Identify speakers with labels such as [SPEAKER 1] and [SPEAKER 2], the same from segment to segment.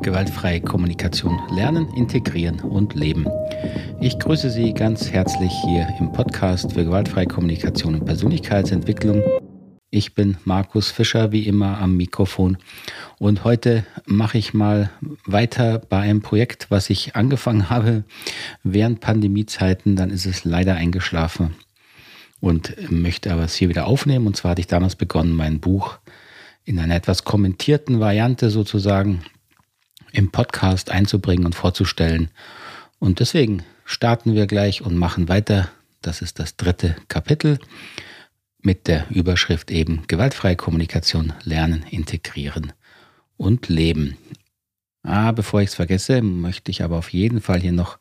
[SPEAKER 1] Gewaltfreie Kommunikation lernen, integrieren und leben. Ich grüße Sie ganz herzlich hier im Podcast für gewaltfreie Kommunikation und Persönlichkeitsentwicklung. Ich bin Markus Fischer, wie immer am Mikrofon, und heute mache ich mal weiter bei einem Projekt, was ich angefangen habe während Pandemiezeiten. Dann ist es leider eingeschlafen und möchte aber es hier wieder aufnehmen. Und zwar hatte ich damals begonnen, mein Buch in einer etwas kommentierten Variante sozusagen im Podcast einzubringen und vorzustellen. Und deswegen starten wir gleich und machen weiter. Das ist das 3. Kapitel mit der Überschrift eben gewaltfreie Kommunikation lernen, integrieren und leben. Bevor ich es vergesse, möchte ich aber auf jeden Fall hier noch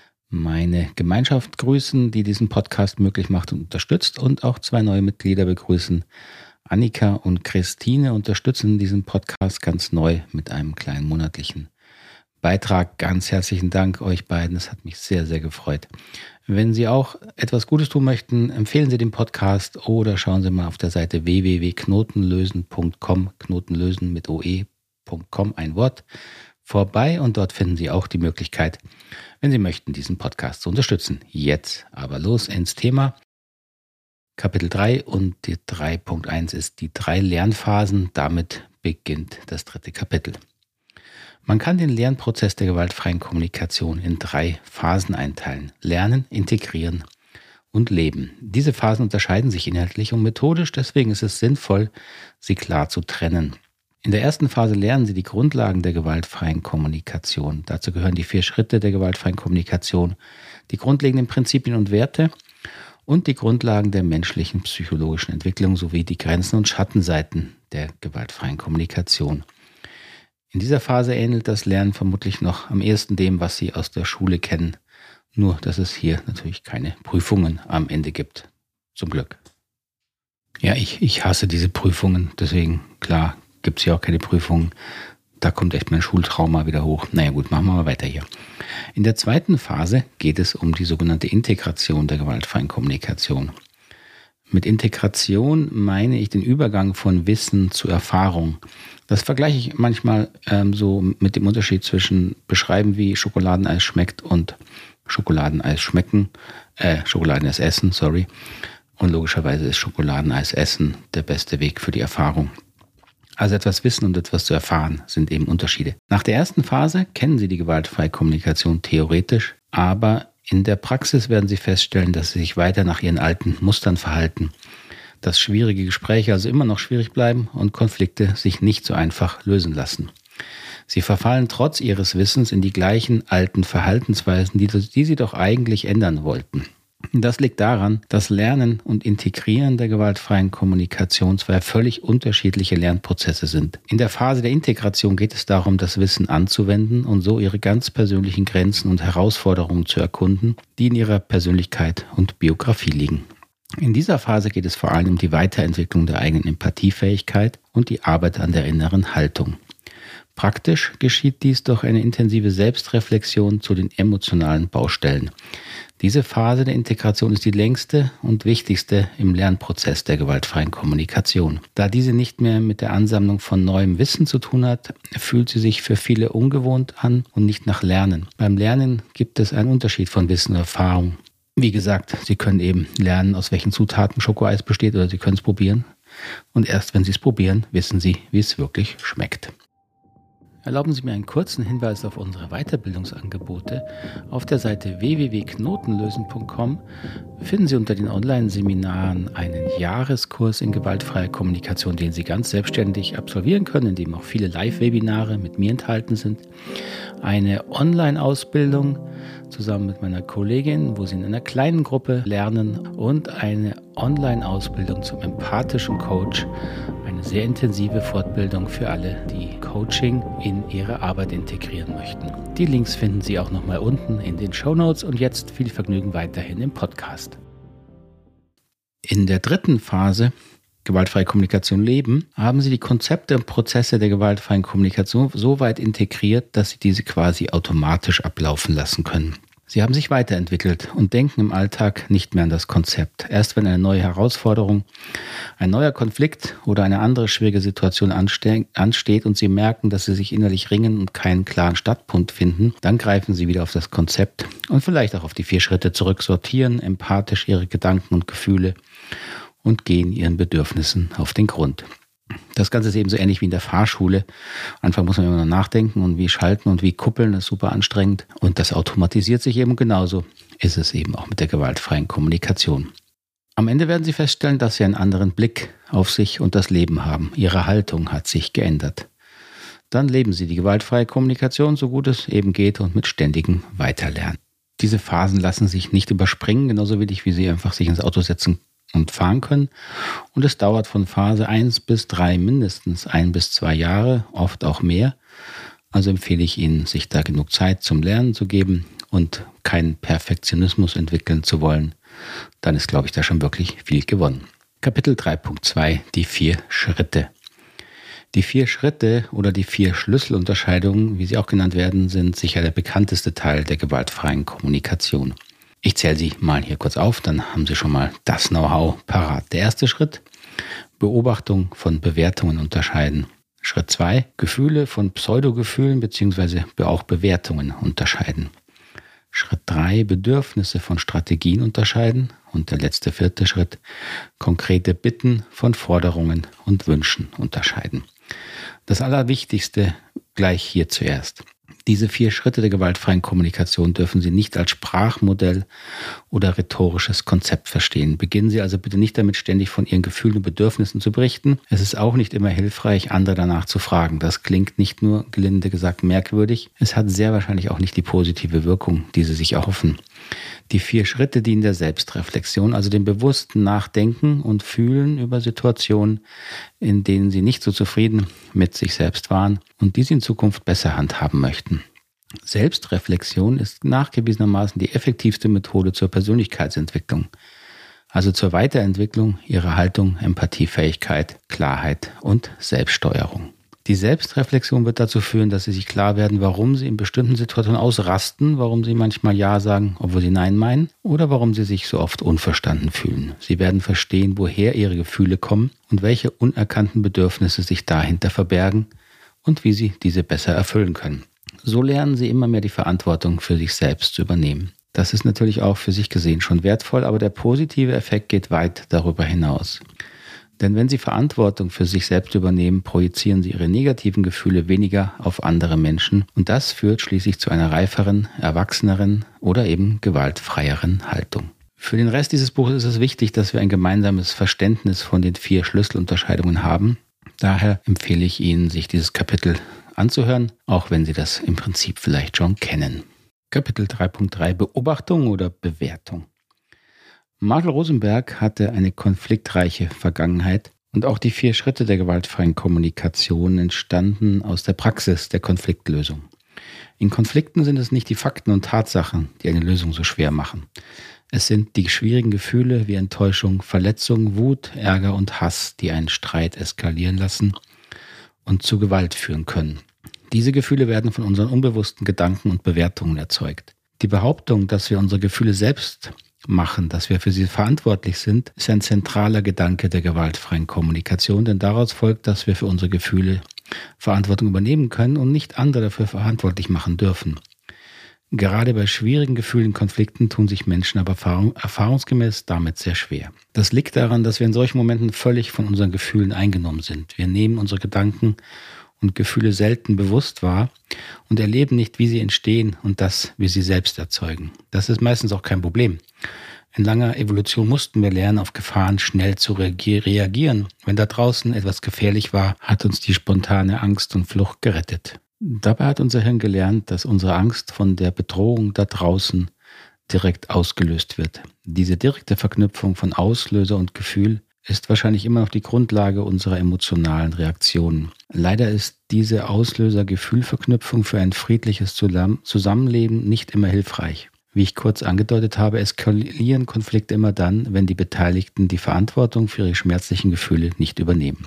[SPEAKER 1] meine Gemeinschaft grüßen, die diesen Podcast möglich macht und unterstützt, und auch 2 neue Mitglieder begrüßen. Annika und Christine unterstützen diesen Podcast ganz neu mit einem kleinen monatlichen Beitrag. Ganz herzlichen Dank euch beiden, das hat mich sehr, sehr gefreut. Wenn Sie auch etwas Gutes tun möchten, empfehlen Sie den Podcast oder schauen Sie mal auf der Seite www.knotenlösen.com, Knotenlösen mit oe.com, ein Wort, vorbei, und dort finden Sie auch die Möglichkeit, wenn Sie möchten, diesen Podcast zu unterstützen. Jetzt aber los ins Thema. Kapitel 3 und die 3.1 ist die 3 Lernphasen. Damit beginnt das 3. Kapitel. Man kann den Lernprozess der gewaltfreien Kommunikation in 3 Phasen einteilen: Lernen, Integrieren und Leben. Diese Phasen unterscheiden sich inhaltlich und methodisch, deswegen ist es sinnvoll, sie klar zu trennen. In der ersten Phase lernen Sie die Grundlagen der gewaltfreien Kommunikation. Dazu gehören die 4 Schritte der gewaltfreien Kommunikation, die grundlegenden Prinzipien und Werte und die Grundlagen der menschlichen psychologischen Entwicklung sowie die Grenzen und Schattenseiten der gewaltfreien Kommunikation. In dieser Phase ähnelt das Lernen vermutlich noch am ehesten dem, was Sie aus der Schule kennen, nur dass es hier natürlich keine Prüfungen am Ende gibt. Zum Glück. Ja, ich hasse diese Prüfungen, deswegen, klar, gibt es hier auch keine Prüfungen. Da kommt echt mein Schultrauma wieder hoch. Naja gut, machen wir mal weiter hier. In der 2. Phase geht es um die sogenannte Integration der gewaltfreien Kommunikation. Mit Integration meine ich den Übergang von Wissen zu Erfahrung. Das vergleiche ich manchmal so mit dem Unterschied zwischen beschreiben, wie Schokoladeneis schmeckt und Schokoladeneis schmecken, Schokoladeneis essen, sorry. Und logischerweise ist Schokoladeneis essen der beste Weg für die Erfahrung. Also etwas wissen und etwas zu erfahren sind eben Unterschiede. Nach der ersten Phase kennen Sie die gewaltfreie Kommunikation theoretisch, aber in der Praxis werden Sie feststellen, dass Sie sich weiter nach Ihren alten Mustern verhalten, dass schwierige Gespräche also immer noch schwierig bleiben und Konflikte sich nicht so einfach lösen lassen. Sie verfallen trotz Ihres Wissens in die gleichen alten Verhaltensweisen, die Sie doch eigentlich ändern wollten. Das liegt daran, dass Lernen und Integrieren der gewaltfreien Kommunikation 2 völlig unterschiedliche Lernprozesse sind. In der Phase der Integration geht es darum, das Wissen anzuwenden und so Ihre ganz persönlichen Grenzen und Herausforderungen zu erkunden, die in Ihrer Persönlichkeit und Biografie liegen. In dieser Phase geht es vor allem um die Weiterentwicklung der eigenen Empathiefähigkeit und die Arbeit an der inneren Haltung. Praktisch geschieht dies durch eine intensive Selbstreflexion zu den emotionalen Baustellen. Diese Phase der Integration ist die längste und wichtigste im Lernprozess der gewaltfreien Kommunikation. Da diese nicht mehr mit der Ansammlung von neuem Wissen zu tun hat, fühlt sie sich für viele ungewohnt an und nicht nach Lernen. Beim Lernen gibt es einen Unterschied von Wissen und Erfahrung. Wie gesagt, Sie können eben lernen, aus welchen Zutaten Schokoeis besteht, oder Sie können es probieren. Und erst wenn Sie es probieren, wissen Sie, wie es wirklich schmeckt. Erlauben Sie mir einen kurzen Hinweis auf unsere Weiterbildungsangebote. Auf der Seite www.knotenlösen.com finden Sie unter den Online-Seminaren einen Jahreskurs in gewaltfreier Kommunikation, den Sie ganz selbstständig absolvieren können, in dem auch viele Live-Webinare mit mir enthalten sind. Eine Online-Ausbildung zusammen mit meiner Kollegin, wo Sie in einer kleinen Gruppe lernen, und eine Online-Ausbildung zum empathischen Coach, eine sehr intensive Fortbildung für alle, die Coaching in ihre Arbeit integrieren möchten. Die Links finden Sie auch nochmal unten in den Shownotes, und jetzt viel Vergnügen weiterhin im Podcast. In der 3. Phase, gewaltfreie Kommunikation leben, haben Sie die Konzepte und Prozesse der gewaltfreien Kommunikation so weit integriert, dass Sie diese quasi automatisch ablaufen lassen können. Sie haben sich weiterentwickelt und denken im Alltag nicht mehr an das Konzept. Erst wenn eine neue Herausforderung, ein neuer Konflikt oder eine andere schwierige Situation ansteht und Sie merken, dass Sie sich innerlich ringen und keinen klaren Startpunkt finden, dann greifen Sie wieder auf das Konzept und vielleicht auch auf die 4 Schritte zurück, sortieren empathisch Ihre Gedanken und Gefühle und gehen Ihren Bedürfnissen auf den Grund. Das Ganze ist eben so ähnlich wie in der Fahrschule. Am Anfang muss man immer noch nachdenken und wie schalten und wie kuppeln, das ist super anstrengend. Und das automatisiert sich eben, genauso ist es eben auch mit der gewaltfreien Kommunikation. Am Ende werden Sie feststellen, dass Sie einen anderen Blick auf sich und das Leben haben. Ihre Haltung hat sich geändert. Dann leben Sie die gewaltfreie Kommunikation, so gut es eben geht, und mit ständigem Weiterlernen. Diese Phasen lassen sich nicht überspringen, genauso wenig wie Sie einfach sich ins Auto setzen und fahren können. Und es dauert von Phase 1 bis 3 mindestens 1 bis 2 Jahre, oft auch mehr. Also empfehle ich Ihnen, sich da genug Zeit zum Lernen zu geben und keinen Perfektionismus entwickeln zu wollen. Dann ist, glaube ich, da schon wirklich viel gewonnen. Kapitel 3.2: Die 4 Schritte. Die 4 Schritte oder die 4 Schlüsselunterscheidungen, wie sie auch genannt werden, sind sicher der bekannteste Teil der gewaltfreien Kommunikation. Ich zähle sie mal hier kurz auf, dann haben Sie schon mal das Know-how parat. Der erste Schritt: Beobachtung von Bewertungen unterscheiden. Schritt 2: Gefühle von Pseudogefühlen bzw. auch Bewertungen unterscheiden. Schritt 3: Bedürfnisse von Strategien unterscheiden. Und der letzte 4. Schritt: Konkrete Bitten von Forderungen und Wünschen unterscheiden. Das Allerwichtigste gleich hier zuerst. Diese 4 Schritte der gewaltfreien Kommunikation dürfen Sie nicht als Sprachmodell oder rhetorisches Konzept verstehen. Beginnen Sie also bitte nicht damit, ständig von Ihren Gefühlen und Bedürfnissen zu berichten. Es ist auch nicht immer hilfreich, andere danach zu fragen. Das klingt nicht nur, gelinde gesagt, merkwürdig. Es hat sehr wahrscheinlich auch nicht die positive Wirkung, die Sie sich erhoffen. Die 4 Schritte dienen der Selbstreflexion, also dem bewussten Nachdenken und Fühlen über Situationen, in denen Sie nicht so zufrieden mit sich selbst waren und die Sie in Zukunft besser handhaben möchten. Selbstreflexion ist nachgewiesenermaßen die effektivste Methode zur Persönlichkeitsentwicklung, also zur Weiterentwicklung Ihrer Haltung, Empathiefähigkeit, Klarheit und Selbststeuerung. Die Selbstreflexion wird dazu führen, dass Sie sich klar werden, warum Sie in bestimmten Situationen ausrasten, warum Sie manchmal Ja sagen, obwohl Sie Nein meinen, oder warum Sie sich so oft unverstanden fühlen. Sie werden verstehen, woher Ihre Gefühle kommen und welche unerkannten Bedürfnisse sich dahinter verbergen und wie Sie diese besser erfüllen können. So lernen Sie immer mehr die Verantwortung für sich selbst zu übernehmen. Das ist natürlich auch für sich gesehen schon wertvoll, aber der positive Effekt geht weit darüber hinaus. Denn wenn Sie Verantwortung für sich selbst übernehmen, projizieren Sie Ihre negativen Gefühle weniger auf andere Menschen und das führt schließlich zu einer reiferen, erwachseneren oder eben gewaltfreieren Haltung. Für den Rest dieses Buches ist es wichtig, dass wir ein gemeinsames Verständnis von den 4 Schlüsselunterscheidungen haben. Daher empfehle ich Ihnen, sich dieses Kapitel anzuhören, auch wenn Sie das im Prinzip vielleicht schon kennen. Kapitel 3.3: Beobachtung oder Bewertung. Marshall Rosenberg hatte eine konfliktreiche Vergangenheit und auch die 4 Schritte der gewaltfreien Kommunikation entstanden aus der Praxis der Konfliktlösung. In Konflikten sind es nicht die Fakten und Tatsachen, die eine Lösung so schwer machen. Es sind die schwierigen Gefühle wie Enttäuschung, Verletzung, Wut, Ärger und Hass, die einen Streit eskalieren lassen und zu Gewalt führen können. Diese Gefühle werden von unseren unbewussten Gedanken und Bewertungen erzeugt. Die Behauptung, dass wir unsere Gefühle selbst machen, dass wir für sie verantwortlich sind, ist ein zentraler Gedanke der gewaltfreien Kommunikation, denn daraus folgt, dass wir für unsere Gefühle Verantwortung übernehmen können und nicht andere dafür verantwortlich machen dürfen. Gerade bei schwierigen Gefühlen, Konflikten tun sich Menschen aber erfahrungsgemäß damit sehr schwer. Das liegt daran, dass wir in solchen Momenten völlig von unseren Gefühlen eingenommen sind. Wir nehmen unsere Gedanken und Gefühle selten bewusst wahr und erleben nicht, wie sie entstehen und das, wie sie selbst erzeugen. Das ist meistens auch kein Problem. In langer Evolution mussten wir lernen, auf Gefahren schnell zu reagieren. Wenn da draußen etwas gefährlich war, hat uns die spontane Angst und Flucht gerettet. Dabei hat unser Hirn gelernt, dass unsere Angst von der Bedrohung da draußen direkt ausgelöst wird. Diese direkte Verknüpfung von Auslöser und Gefühl ist wahrscheinlich immer noch die Grundlage unserer emotionalen Reaktionen. Leider ist diese Auslöser-Gefühl-Verknüpfung für ein friedliches Zusammenleben nicht immer hilfreich. Wie ich kurz angedeutet habe, eskalieren Konflikte immer dann, wenn die Beteiligten die Verantwortung für ihre schmerzlichen Gefühle nicht übernehmen.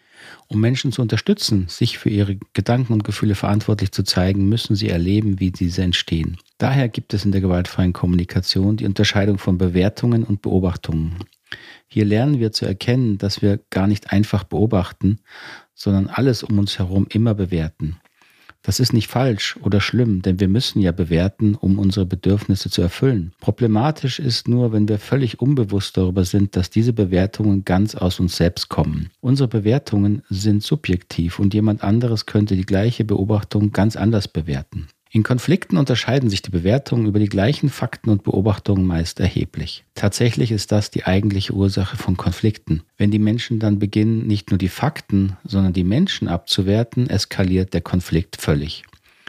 [SPEAKER 1] Um Menschen zu unterstützen, sich für ihre Gedanken und Gefühle verantwortlich zu zeigen, müssen sie erleben, wie diese entstehen. Daher gibt es in der gewaltfreien Kommunikation die Unterscheidung von Bewertungen und Beobachtungen. Hier lernen wir zu erkennen, dass wir gar nicht einfach beobachten, sondern alles um uns herum immer bewerten. Das ist nicht falsch oder schlimm, denn wir müssen ja bewerten, um unsere Bedürfnisse zu erfüllen. Problematisch ist nur, wenn wir völlig unbewusst darüber sind, dass diese Bewertungen ganz aus uns selbst kommen. Unsere Bewertungen sind subjektiv und jemand anderes könnte die gleiche Beobachtung ganz anders bewerten. In Konflikten unterscheiden sich die Bewertungen über die gleichen Fakten und Beobachtungen meist erheblich. Tatsächlich ist das die eigentliche Ursache von Konflikten. Wenn die Menschen dann beginnen, nicht nur die Fakten, sondern die Menschen abzuwerten, eskaliert der Konflikt völlig.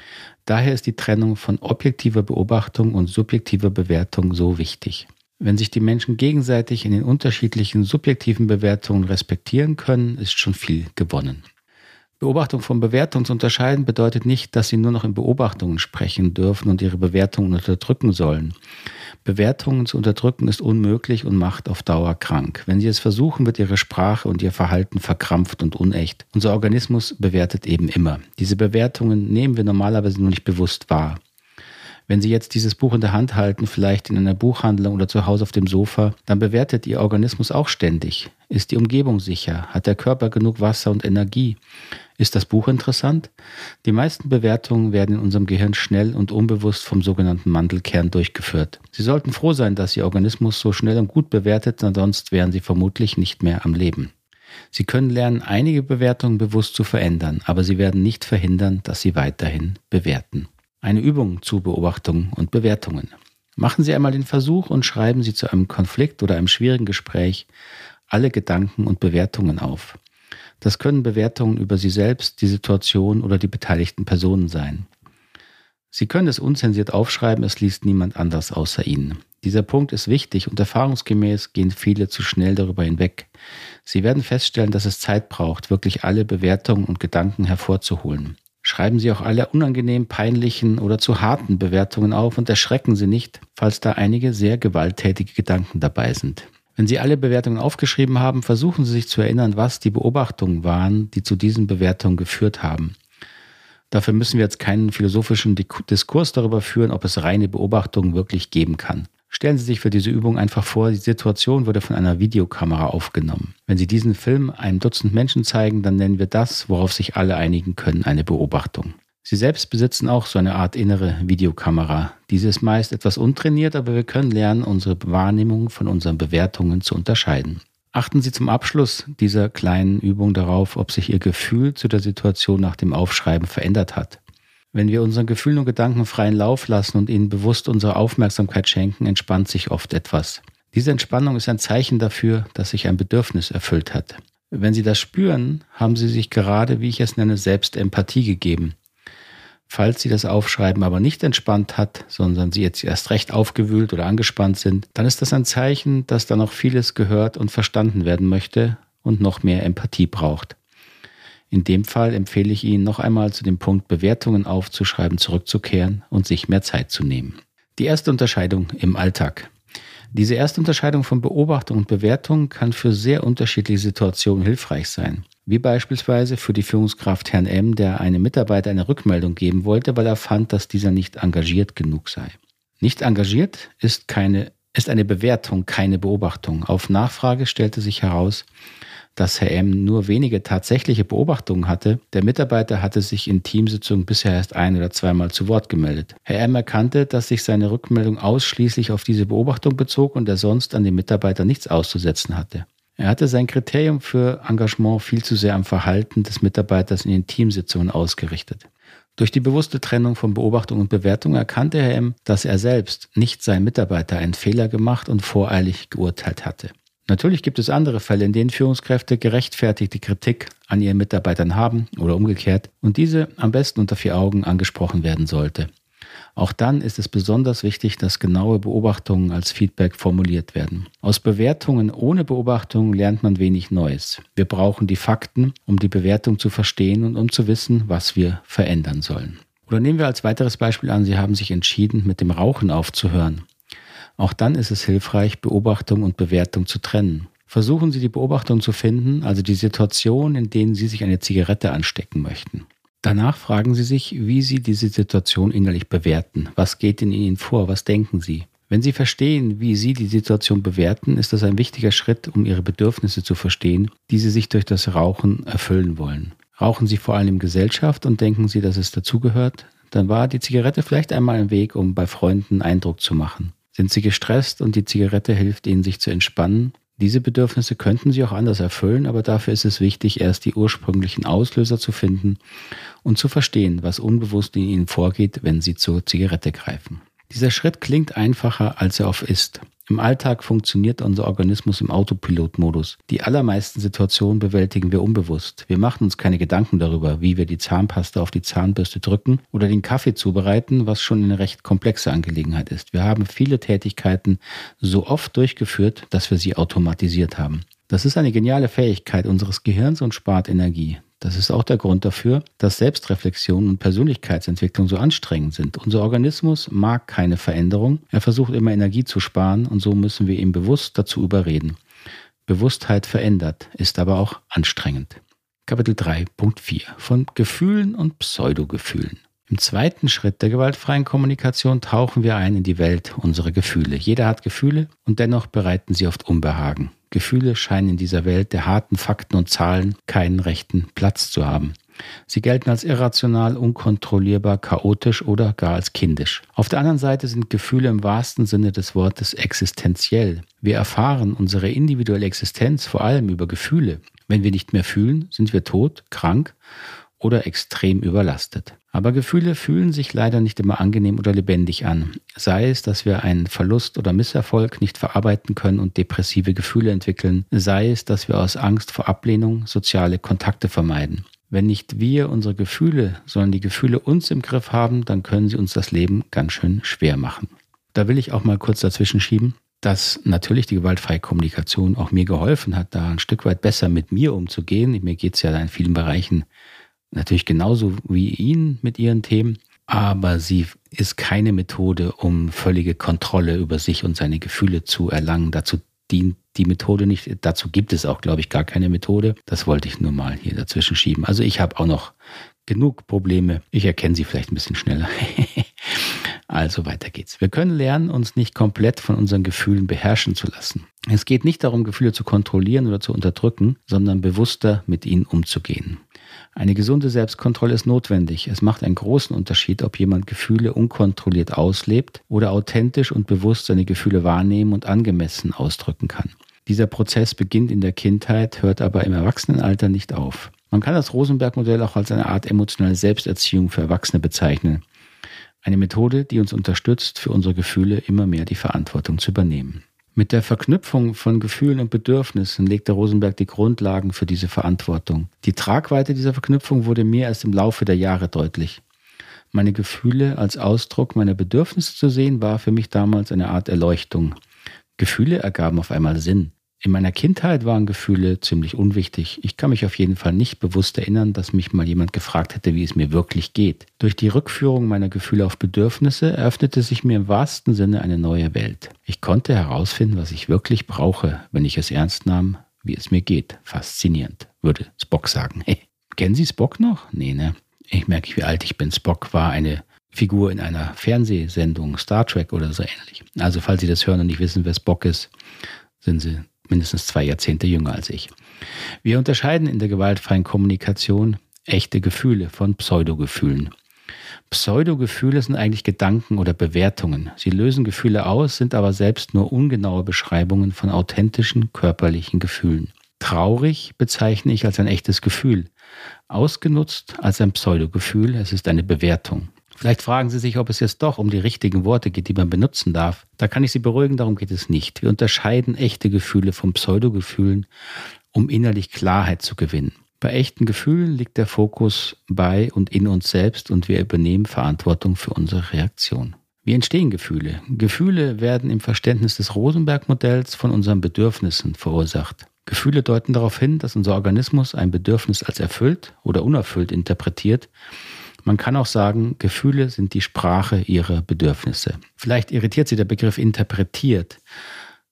[SPEAKER 1] Daher ist die Trennung von objektiver Beobachtung und subjektiver Bewertung so wichtig. Wenn sich die Menschen gegenseitig in den unterschiedlichen subjektiven Bewertungen respektieren können, ist schon viel gewonnen. Beobachtung von Bewertung zu unterscheiden bedeutet nicht, dass sie nur noch in Beobachtungen sprechen dürfen und ihre Bewertungen unterdrücken sollen. Bewertungen zu unterdrücken ist unmöglich und macht auf Dauer krank. Wenn sie es versuchen, wird ihre Sprache und ihr Verhalten verkrampft und unecht. Unser Organismus bewertet eben immer. Diese Bewertungen nehmen wir normalerweise nur nicht bewusst wahr. Wenn Sie jetzt dieses Buch in der Hand halten, vielleicht in einer Buchhandlung oder zu Hause auf dem Sofa, dann bewertet Ihr Organismus auch ständig. Ist die Umgebung sicher? Hat der Körper genug Wasser und Energie? Ist das Buch interessant? Die meisten Bewertungen werden in unserem Gehirn schnell und unbewusst vom sogenannten Mandelkern durchgeführt. Sie sollten froh sein, dass Ihr Organismus so schnell und gut bewertet, sonst wären Sie vermutlich nicht mehr am Leben. Sie können lernen, einige Bewertungen bewusst zu verändern, aber Sie werden nicht verhindern, dass Sie weiterhin bewerten. Eine Übung zu Beobachtungen und Bewertungen. Machen Sie einmal den Versuch und schreiben Sie zu einem Konflikt oder einem schwierigen Gespräch alle Gedanken und Bewertungen auf. Das können Bewertungen über Sie selbst, die Situation oder die beteiligten Personen sein. Sie können es unzensiert aufschreiben, es liest niemand anders außer Ihnen. Dieser Punkt ist wichtig und erfahrungsgemäß gehen viele zu schnell darüber hinweg. Sie werden feststellen, dass es Zeit braucht, wirklich alle Bewertungen und Gedanken hervorzuholen. Schreiben Sie auch alle unangenehm, peinlichen oder zu harten Bewertungen auf und erschrecken Sie nicht, falls da einige sehr gewalttätige Gedanken dabei sind. Wenn Sie alle Bewertungen aufgeschrieben haben, versuchen Sie sich zu erinnern, was die Beobachtungen waren, die zu diesen Bewertungen geführt haben. Dafür müssen wir jetzt keinen philosophischen Diskurs darüber führen, ob es reine Beobachtungen wirklich geben kann. Stellen Sie sich für diese Übung einfach vor, die Situation wurde von einer Videokamera aufgenommen. Wenn Sie diesen Film einem Dutzend Menschen zeigen, dann nennen wir das, worauf sich alle einigen können, eine Beobachtung. Sie selbst besitzen auch so eine Art innere Videokamera. Diese ist meist etwas untrainiert, aber wir können lernen, unsere Wahrnehmung von unseren Bewertungen zu unterscheiden. Achten Sie zum Abschluss dieser kleinen Übung darauf, ob sich Ihr Gefühl zu der Situation nach dem Aufschreiben verändert hat. Wenn wir unseren Gefühlen und Gedanken freien Lauf lassen und ihnen bewusst unsere Aufmerksamkeit schenken, entspannt sich oft etwas. Diese Entspannung ist ein Zeichen dafür, dass sich ein Bedürfnis erfüllt hat. Wenn Sie das spüren, haben Sie sich gerade, wie ich es nenne, selbst Empathie gegeben. Falls Sie das Aufschreiben aber nicht entspannt hat, sondern Sie jetzt erst recht aufgewühlt oder angespannt sind, dann ist das ein Zeichen, dass da noch vieles gehört und verstanden werden möchte und noch mehr Empathie braucht. In dem Fall empfehle ich Ihnen, noch einmal zu dem Punkt Bewertungen aufzuschreiben, zurückzukehren und sich mehr Zeit zu nehmen. Die erste Unterscheidung im Alltag. Diese erste Unterscheidung von Beobachtung und Bewertung kann für sehr unterschiedliche Situationen hilfreich sein. Wie beispielsweise für die Führungskraft Herrn M., der einem Mitarbeiter eine Rückmeldung geben wollte, weil er fand, dass dieser nicht engagiert genug sei. Nicht engagiert ist eine Bewertung, keine Beobachtung. Auf Nachfrage stellte sich heraus, dass Herr M. nur wenige tatsächliche Beobachtungen hatte. Der Mitarbeiter hatte sich in Teamsitzungen bisher erst ein- oder zweimal zu Wort gemeldet. Herr M. erkannte, dass sich seine Rückmeldung ausschließlich auf diese Beobachtung bezog und er sonst an dem Mitarbeiter nichts auszusetzen hatte. Er hatte sein Kriterium für Engagement viel zu sehr am Verhalten des Mitarbeiters in den Teamsitzungen ausgerichtet. Durch die bewusste Trennung von Beobachtung und Bewertung erkannte Herr M., dass er selbst, nicht sein Mitarbeiter, einen Fehler gemacht und voreilig geurteilt hatte. Natürlich gibt es andere Fälle, in denen Führungskräfte gerechtfertigte Kritik an ihren Mitarbeitern haben oder umgekehrt und diese am besten unter 4 Augen angesprochen werden sollte. Auch dann ist es besonders wichtig, dass genaue Beobachtungen als Feedback formuliert werden. Aus Bewertungen ohne Beobachtung lernt man wenig Neues. Wir brauchen die Fakten, um die Bewertung zu verstehen und um zu wissen, was wir verändern sollen. Oder nehmen wir als weiteres Beispiel an, Sie haben sich entschieden, mit dem Rauchen aufzuhören. Auch dann ist es hilfreich, Beobachtung und Bewertung zu trennen. Versuchen Sie die Beobachtung zu finden, also die Situation, in denen Sie sich eine Zigarette anstecken möchten. Danach fragen Sie sich, wie Sie diese Situation innerlich bewerten. Was geht in Ihnen vor? Was denken Sie? Wenn Sie verstehen, wie Sie die Situation bewerten, ist das ein wichtiger Schritt, um Ihre Bedürfnisse zu verstehen, die Sie sich durch das Rauchen erfüllen wollen. Rauchen Sie vor allem in Gesellschaft und denken Sie, dass es dazugehört? Dann war die Zigarette vielleicht einmal ein Weg, um bei Freunden Eindruck zu machen. Sind Sie gestresst und die Zigarette hilft Ihnen, sich zu entspannen? Diese Bedürfnisse könnten Sie auch anders erfüllen, aber dafür ist es wichtig, erst die ursprünglichen Auslöser zu finden und zu verstehen, was unbewusst in Ihnen vorgeht, wenn Sie zur Zigarette greifen. Dieser Schritt klingt einfacher, als er oft ist. Im Alltag funktioniert unser Organismus im Autopilotmodus. Die allermeisten Situationen bewältigen wir unbewusst. Wir machen uns keine Gedanken darüber, wie wir die Zahnpasta auf die Zahnbürste drücken oder den Kaffee zubereiten, was schon eine recht komplexe Angelegenheit ist. Wir haben viele Tätigkeiten so oft durchgeführt, dass wir sie automatisiert haben. Das ist eine geniale Fähigkeit unseres Gehirns und spart Energie. Das ist auch der Grund dafür, dass Selbstreflexion und Persönlichkeitsentwicklung so anstrengend sind. Unser Organismus mag keine Veränderung. Er versucht immer Energie zu sparen und so müssen wir ihn bewusst dazu überreden. Bewusstheit verändert, ist aber auch anstrengend. Kapitel 3.4 von Gefühlen und Pseudogefühlen. Im zweiten Schritt der gewaltfreien Kommunikation tauchen wir ein in die Welt unserer Gefühle. Jeder hat Gefühle und dennoch bereiten sie oft Unbehagen. Gefühle scheinen in dieser Welt der harten Fakten und Zahlen keinen rechten Platz zu haben. Sie gelten als irrational, unkontrollierbar, chaotisch oder gar als kindisch. Auf der anderen Seite sind Gefühle im wahrsten Sinne des Wortes existenziell. Wir erfahren unsere individuelle Existenz vor allem über Gefühle. Wenn wir nicht mehr fühlen, sind wir tot, krank oder extrem überlastet. Aber Gefühle fühlen sich leider nicht immer angenehm oder lebendig an. Sei es, dass wir einen Verlust oder Misserfolg nicht verarbeiten können und depressive Gefühle entwickeln, sei es, dass wir aus Angst vor Ablehnung soziale Kontakte vermeiden. Wenn nicht wir unsere Gefühle, sondern die Gefühle uns im Griff haben, dann können sie uns das Leben ganz schön schwer machen. Da will ich auch mal kurz dazwischen schieben, dass natürlich die gewaltfreie Kommunikation auch mir geholfen hat, da ein Stück weit besser mit mir umzugehen. Mir geht es ja in vielen Bereichen natürlich genauso wie Ihnen mit Ihren Themen, aber sie ist keine Methode, um völlige Kontrolle über sich und seine Gefühle zu erlangen. Dazu dient die Methode nicht. Dazu gibt es auch, glaube ich, gar keine Methode. Das wollte ich nur mal hier dazwischen schieben. Also ich habe auch noch genug Probleme. Ich erkenne sie vielleicht ein bisschen schneller. Also weiter geht's. Wir können lernen, uns nicht komplett von unseren Gefühlen beherrschen zu lassen. Es geht nicht darum, Gefühle zu kontrollieren oder zu unterdrücken, sondern bewusster mit ihnen umzugehen. Eine gesunde Selbstkontrolle ist notwendig. Es macht einen großen Unterschied, ob jemand Gefühle unkontrolliert auslebt oder authentisch und bewusst seine Gefühle wahrnehmen und angemessen ausdrücken kann. Dieser Prozess beginnt in der Kindheit, hört aber im Erwachsenenalter nicht auf. Man kann das Rosenberg-Modell auch als eine Art emotionale Selbsterziehung für Erwachsene bezeichnen. Eine Methode, die uns unterstützt, für unsere Gefühle immer mehr die Verantwortung zu übernehmen. Mit der Verknüpfung von Gefühlen und Bedürfnissen legte Rosenberg die Grundlagen für diese Verantwortung. Die Tragweite dieser Verknüpfung wurde mir erst im Laufe der Jahre deutlich. Meine Gefühle als Ausdruck meiner Bedürfnisse zu sehen, war für mich damals eine Art Erleuchtung. Gefühle ergaben auf einmal Sinn. In meiner Kindheit waren Gefühle ziemlich unwichtig. Ich kann mich auf jeden Fall nicht bewusst erinnern, dass mich mal jemand gefragt hätte, wie es mir wirklich geht. Durch die Rückführung meiner Gefühle auf Bedürfnisse eröffnete sich mir im wahrsten Sinne eine neue Welt. Ich konnte herausfinden, was ich wirklich brauche, wenn ich es ernst nahm, wie es mir geht. Faszinierend, würde Spock sagen. Hey, kennen Sie Spock noch? Nee, ne? Ich merke, wie alt ich bin. Spock war eine Figur in einer Fernsehsendung, Star Trek oder so ähnlich. Also falls Sie das hören und nicht wissen, wer Spock ist, sind Sie mindestens 2 Jahrzehnte jünger als ich. Wir unterscheiden in der gewaltfreien Kommunikation echte Gefühle von Pseudogefühlen. Pseudogefühle sind eigentlich Gedanken oder Bewertungen. Sie lösen Gefühle aus, sind aber selbst nur ungenaue Beschreibungen von authentischen körperlichen Gefühlen. Traurig bezeichne ich als ein echtes Gefühl. Ausgenutzt als ein Pseudogefühl, es ist eine Bewertung. Vielleicht fragen Sie sich, ob es jetzt doch um die richtigen Worte geht, die man benutzen darf. Da kann ich Sie beruhigen, darum geht es nicht. Wir unterscheiden echte Gefühle von Pseudogefühlen, um innerlich Klarheit zu gewinnen. Bei echten Gefühlen liegt der Fokus bei und in uns selbst und wir übernehmen Verantwortung für unsere Reaktion. Wie entstehen Gefühle? Gefühle werden im Verständnis des Rosenberg-Modells von unseren Bedürfnissen verursacht. Gefühle deuten darauf hin, dass unser Organismus ein Bedürfnis als erfüllt oder unerfüllt interpretiert. Man kann auch sagen, Gefühle sind die Sprache ihrer Bedürfnisse. Vielleicht irritiert Sie der Begriff interpretiert.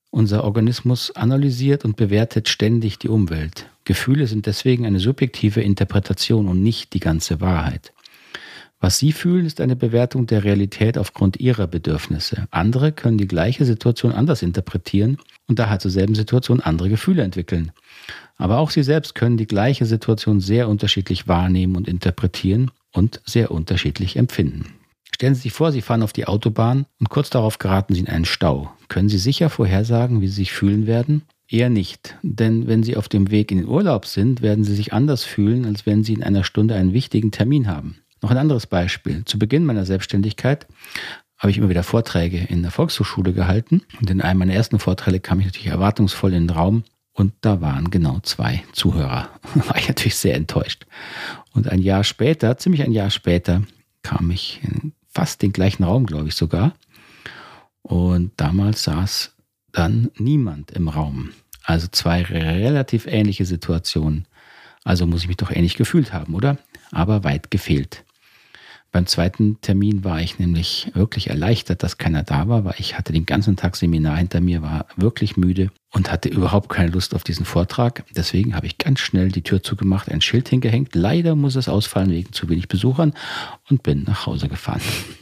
[SPEAKER 1] Unser Organismus analysiert und bewertet ständig die Umwelt. Gefühle sind deswegen eine subjektive Interpretation und nicht die ganze Wahrheit. Was Sie fühlen, ist eine Bewertung der Realität aufgrund Ihrer Bedürfnisse. Andere können die gleiche Situation anders interpretieren und daher zur selben Situation andere Gefühle entwickeln. Aber auch Sie selbst können die gleiche Situation sehr unterschiedlich wahrnehmen und interpretieren und sehr unterschiedlich empfinden. Stellen Sie sich vor, Sie fahren auf die Autobahn und kurz darauf geraten Sie in einen Stau. Können Sie sicher vorhersagen, wie Sie sich fühlen werden? Eher nicht, denn wenn Sie auf dem Weg in den Urlaub sind, werden Sie sich anders fühlen, als wenn Sie in einer Stunde einen wichtigen Termin haben. Noch ein anderes Beispiel. Zu Beginn meiner Selbstständigkeit habe ich immer wieder Vorträge in der Volkshochschule gehalten. Und in einem meiner ersten Vorträge kam ich natürlich erwartungsvoll in den Raum und da waren genau 2 Zuhörer. Da war ich natürlich sehr enttäuscht. Und ziemlich ein Jahr später, kam ich in fast den gleichen Raum, glaube ich sogar. Und damals saß dann niemand im Raum. Also 2 relativ ähnliche Situationen. Also muss ich mich doch ähnlich gefühlt haben, oder? Aber weit gefehlt. Beim zweiten Termin war ich nämlich wirklich erleichtert, dass keiner da war, weil ich hatte den ganzen Tag Seminar hinter mir, war wirklich müde und hatte überhaupt keine Lust auf diesen Vortrag. Deswegen habe ich ganz schnell die Tür zugemacht, ein Schild hingehängt. Leider muss es ausfallen wegen zu wenig Besuchern und bin nach Hause gefahren.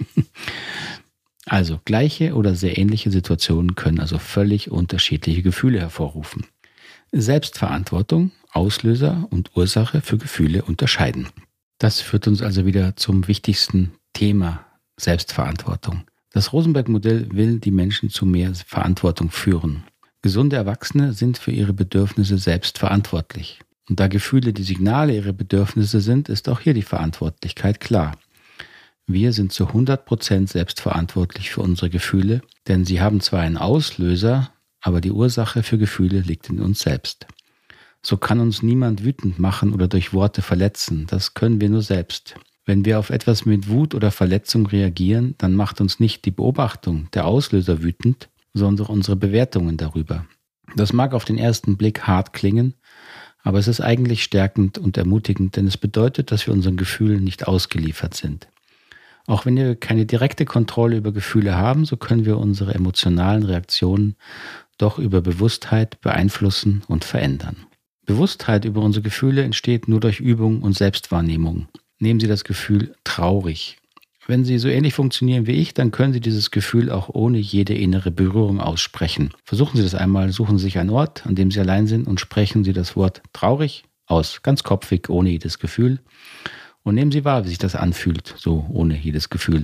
[SPEAKER 1] Also gleiche oder sehr ähnliche Situationen können also völlig unterschiedliche Gefühle hervorrufen. Selbstverantwortung, Auslöser und Ursache für Gefühle unterscheiden. Das führt uns also wieder zum wichtigsten Thema Selbstverantwortung. Das Rosenberg-Modell will die Menschen zu mehr Verantwortung führen. Gesunde Erwachsene sind für ihre Bedürfnisse selbst verantwortlich. Und da Gefühle die Signale ihrer Bedürfnisse sind, ist auch hier die Verantwortlichkeit klar. Wir sind zu 100% selbst verantwortlich für unsere Gefühle, denn sie haben zwar einen Auslöser, aber die Ursache für Gefühle liegt in uns selbst. So kann uns niemand wütend machen oder durch Worte verletzen. Das können wir nur selbst. Wenn wir auf etwas mit Wut oder Verletzung reagieren, dann macht uns nicht die Beobachtung, der Auslöser wütend, sondern unsere Bewertungen darüber. Das mag auf den ersten Blick hart klingen, aber es ist eigentlich stärkend und ermutigend, denn es bedeutet, dass wir unseren Gefühlen nicht ausgeliefert sind. Auch wenn wir keine direkte Kontrolle über Gefühle haben, so können wir unsere emotionalen Reaktionen doch über Bewusstheit beeinflussen und verändern. Bewusstheit über unsere Gefühle entsteht nur durch Übung und Selbstwahrnehmung. Nehmen Sie das Gefühl traurig. Wenn Sie so ähnlich funktionieren wie ich, dann können Sie dieses Gefühl auch ohne jede innere Berührung aussprechen. Versuchen Sie das einmal, suchen Sie sich einen Ort, an dem Sie allein sind und sprechen Sie das Wort traurig aus, ganz kopfig, ohne jedes Gefühl. Und nehmen Sie wahr, wie sich das anfühlt, so ohne jedes Gefühl.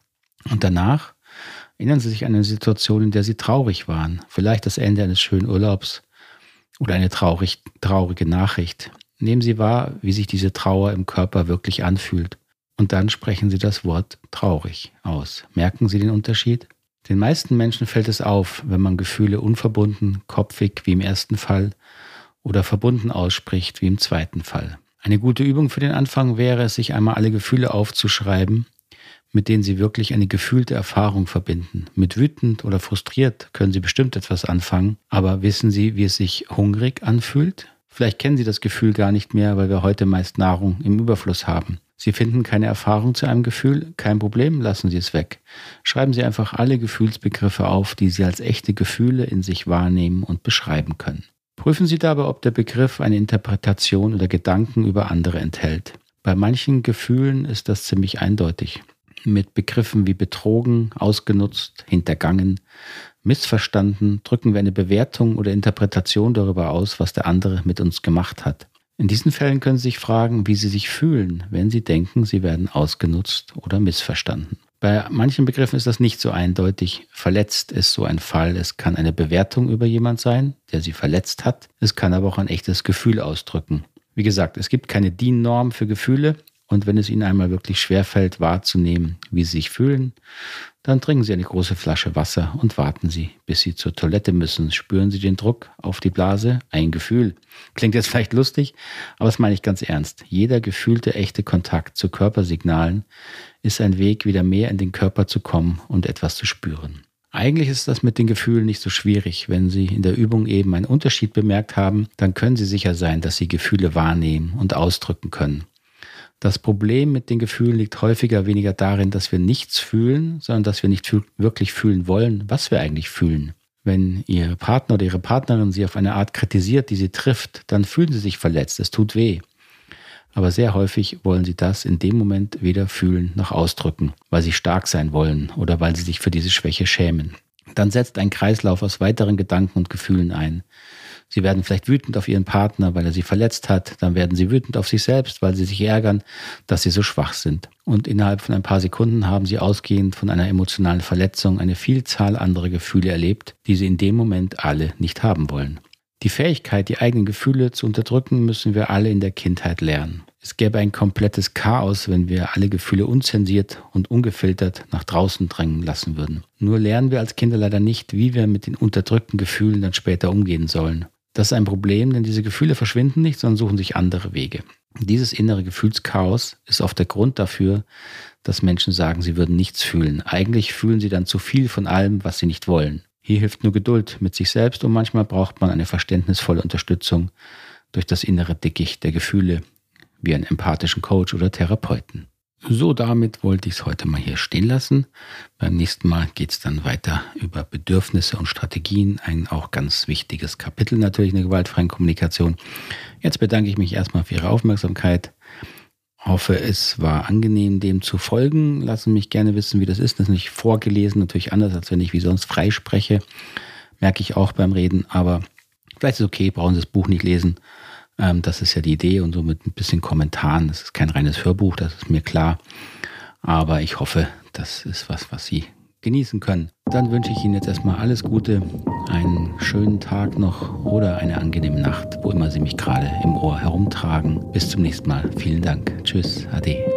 [SPEAKER 1] Und danach erinnern Sie sich an eine Situation, in der Sie traurig waren. Vielleicht das Ende eines schönen Urlaubs oder eine traurige Nachricht. Nehmen Sie wahr, wie sich diese Trauer im Körper wirklich anfühlt. Und dann sprechen Sie das Wort traurig aus. Merken Sie den Unterschied? Den meisten Menschen fällt es auf, wenn man Gefühle unverbunden, kopfig wie im ersten Fall oder verbunden ausspricht wie im zweiten Fall. Eine gute Übung für den Anfang wäre es, sich einmal alle Gefühle aufzuschreiben, mit denen Sie wirklich eine gefühlte Erfahrung verbinden. Mit wütend oder frustriert können Sie bestimmt etwas anfangen, aber wissen Sie, wie es sich hungrig anfühlt? Vielleicht kennen Sie das Gefühl gar nicht mehr, weil wir heute meist Nahrung im Überfluss haben. Sie finden keine Erfahrung zu einem Gefühl? Kein Problem, lassen Sie es weg. Schreiben Sie einfach alle Gefühlsbegriffe auf, die Sie als echte Gefühle in sich wahrnehmen und beschreiben können. Prüfen Sie dabei, ob der Begriff eine Interpretation oder Gedanken über andere enthält. Bei manchen Gefühlen ist das ziemlich eindeutig. Mit Begriffen wie betrogen, ausgenutzt, hintergangen, missverstanden drücken wir eine Bewertung oder Interpretation darüber aus, was der andere mit uns gemacht hat. In diesen Fällen können Sie sich fragen, wie Sie sich fühlen, wenn Sie denken, Sie werden ausgenutzt oder missverstanden. Bei manchen Begriffen ist das nicht so eindeutig. Verletzt ist so ein Fall. Es kann eine Bewertung über jemand sein, der Sie verletzt hat. Es kann aber auch ein echtes Gefühl ausdrücken. Wie gesagt, es gibt keine DIN-Norm für Gefühle. Und wenn es Ihnen einmal wirklich schwerfällt, wahrzunehmen, wie Sie sich fühlen, dann trinken Sie eine große Flasche Wasser und warten Sie, bis Sie zur Toilette müssen. Spüren Sie den Druck auf die Blase? Ein Gefühl. Klingt jetzt vielleicht lustig, aber das meine ich ganz ernst. Jeder gefühlte echte Kontakt zu Körpersignalen ist ein Weg, wieder mehr in den Körper zu kommen und etwas zu spüren. Eigentlich ist das mit den Gefühlen nicht so schwierig. Wenn Sie in der Übung eben einen Unterschied bemerkt haben, dann können Sie sicher sein, dass Sie Gefühle wahrnehmen und ausdrücken können. Das Problem mit den Gefühlen liegt häufiger weniger darin, dass wir nichts fühlen, sondern dass wir nicht wirklich fühlen wollen, was wir eigentlich fühlen. Wenn Ihr Partner oder Ihre Partnerin Sie auf eine Art kritisiert, die Sie trifft, dann fühlen Sie sich verletzt, es tut weh. Aber sehr häufig wollen Sie das in dem Moment weder fühlen noch ausdrücken, weil Sie stark sein wollen oder weil Sie sich für diese Schwäche schämen. Dann setzt ein Kreislauf aus weiteren Gedanken und Gefühlen ein. Sie werden vielleicht wütend auf Ihren Partner, weil er Sie verletzt hat. Dann werden Sie wütend auf sich selbst, weil Sie sich ärgern, dass Sie so schwach sind. Und innerhalb von ein paar Sekunden haben Sie ausgehend von einer emotionalen Verletzung eine Vielzahl anderer Gefühle erlebt, die Sie in dem Moment alle nicht haben wollen. Die Fähigkeit, die eigenen Gefühle zu unterdrücken, müssen wir alle in der Kindheit lernen. Es gäbe ein komplettes Chaos, wenn wir alle Gefühle unzensiert und ungefiltert nach draußen drängen lassen würden. Nur lernen wir als Kinder leider nicht, wie wir mit den unterdrückten Gefühlen dann später umgehen sollen. Das ist ein Problem, denn diese Gefühle verschwinden nicht, sondern suchen sich andere Wege. Dieses innere Gefühlschaos ist oft der Grund dafür, dass Menschen sagen, sie würden nichts fühlen. Eigentlich fühlen sie dann zu viel von allem, was sie nicht wollen. Hier hilft nur Geduld mit sich selbst und manchmal braucht man eine verständnisvolle Unterstützung durch das innere Dickicht der Gefühle, wie einen empathischen Coach oder Therapeuten. So, damit wollte ich es heute mal hier stehen lassen. Beim nächsten Mal geht es dann weiter über Bedürfnisse und Strategien. Ein auch ganz wichtiges Kapitel natürlich in der gewaltfreien Kommunikation. Jetzt bedanke ich mich erstmal für Ihre Aufmerksamkeit. Hoffe, es war angenehm, dem zu folgen. Lassen mich gerne wissen, wie das ist. Das ist nicht vorgelesen, natürlich anders, als wenn ich wie sonst frei spreche. Merke ich auch beim Reden, aber vielleicht ist es okay, brauchen Sie das Buch nicht lesen. Das ist ja die Idee und so mit ein bisschen Kommentaren. Das ist kein reines Hörbuch, das ist mir klar. Aber ich hoffe, das ist was Sie genießen können. Dann wünsche ich Ihnen jetzt erstmal alles Gute, einen schönen Tag noch oder eine angenehme Nacht, wo immer Sie mich gerade im Ohr herumtragen. Bis zum nächsten Mal. Vielen Dank. Tschüss. Ade.